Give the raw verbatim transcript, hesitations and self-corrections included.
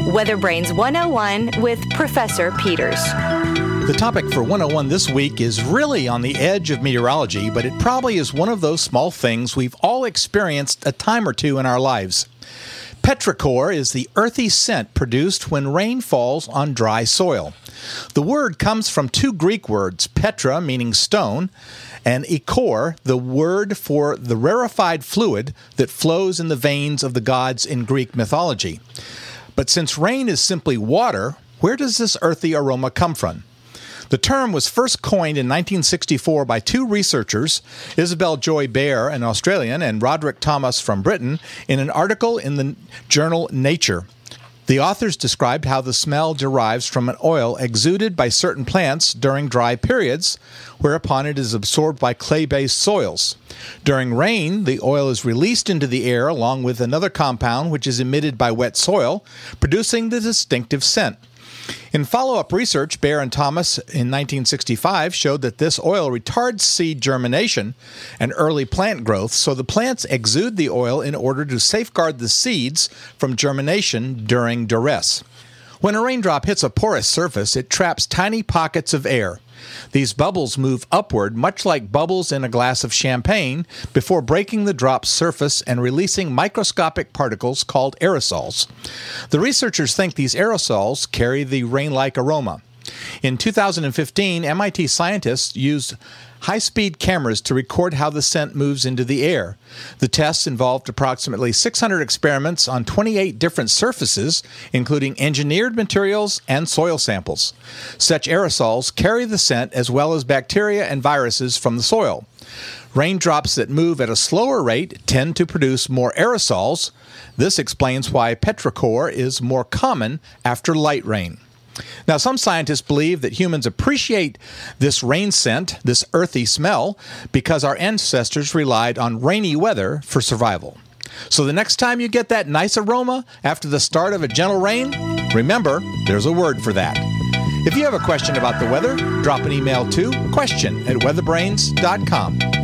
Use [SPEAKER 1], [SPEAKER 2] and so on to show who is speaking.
[SPEAKER 1] Weather Brains one oh one with Professor Peters.
[SPEAKER 2] The topic for one oh one this week is really on the edge of meteorology, but it probably is one of those small things we've all experienced a time or two in our lives. Petrichor is the earthy scent produced when rain falls on dry soil. The word comes from two Greek words, petra, meaning stone, and ichor, the word for the rarefied fluid that flows in the veins of the gods in Greek mythology. But since rain is simply water, where does this earthy aroma come from? The term was first coined in nineteen sixty-four by two researchers, Isabel Joy Baer, an Australian, and Roderick Thomas from Britain, in an article in the journal Nature. The authors described how the smell derives from an oil exuded by certain plants during dry periods, whereupon it is absorbed by clay-based soils. During rain, the oil is released into the air along with another compound which is emitted by wet soil, producing the distinctive scent. In follow-up research, Baer and Thomas in nineteen sixty-five showed that this oil retards seed germination and early plant growth, so the plants exude the oil in order to safeguard the seeds from germination during duress. When a raindrop hits a porous surface, it traps tiny pockets of air. These bubbles move upward, much like bubbles in a glass of champagne, before breaking the drop's surface and releasing microscopic particles called aerosols. The researchers think these aerosols carry the rain-like aroma. In two thousand fifteen, M I T scientists used high-speed cameras to record how the scent moves into the air. The tests involved approximately six hundred experiments on twenty-eight different surfaces, including engineered materials and soil samples. Such aerosols carry the scent as well as bacteria and viruses from the soil. Raindrops that move at a slower rate tend to produce more aerosols. This explains why petrichor is more common after light rain. Now, some scientists believe that humans appreciate this rain scent, this earthy smell, because our ancestors relied on rainy weather for survival. So the next time you get that nice aroma after the start of a gentle rain, remember, there's a word for that. If you have a question about the weather, drop an email to question at weatherbrains dot com.